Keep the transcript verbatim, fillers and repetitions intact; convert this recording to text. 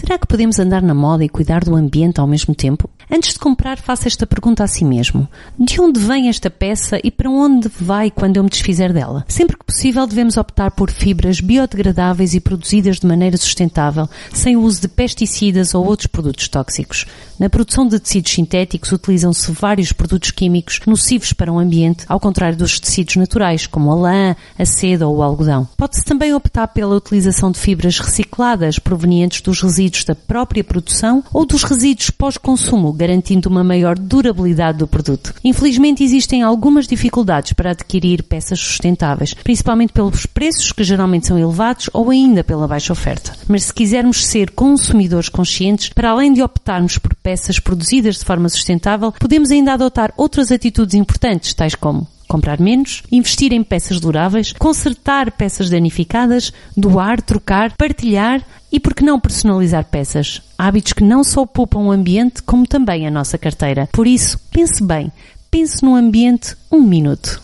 Será que podemos andar na moda e cuidar do ambiente ao mesmo tempo? Antes de comprar, faça esta pergunta a si mesmo. De onde vem esta peça e para onde vai quando eu me desfizer dela? Sempre que possível, devemos optar por fibras biodegradáveis e produzidas de maneira sustentável, sem o uso de pesticidas ou outros produtos tóxicos. Na produção de tecidos sintéticos, utilizam-se vários produtos químicos nocivos para o ambiente, ao contrário dos tecidos naturais, como a lã, a seda ou o algodão. Pode-se também optar pela utilização de fibras recicladas provenientes dos resíduos da própria produção ou dos resíduos pós-consumo, garantindo uma maior durabilidade do produto. Infelizmente, existem algumas dificuldades para adquirir peças sustentáveis, principalmente pelos preços, que geralmente são elevados, ou ainda pela baixa oferta. Mas se quisermos ser consumidores conscientes, para além de optarmos por peças produzidas de forma sustentável, podemos ainda adotar outras atitudes importantes, tais como comprar menos, investir em peças duráveis, consertar peças danificadas, doar, trocar, partilhar e, por que não, personalizar peças. Hábitos que não só poupam o ambiente, como também a nossa carteira. Por isso, pense bem, pense no ambiente um minuto.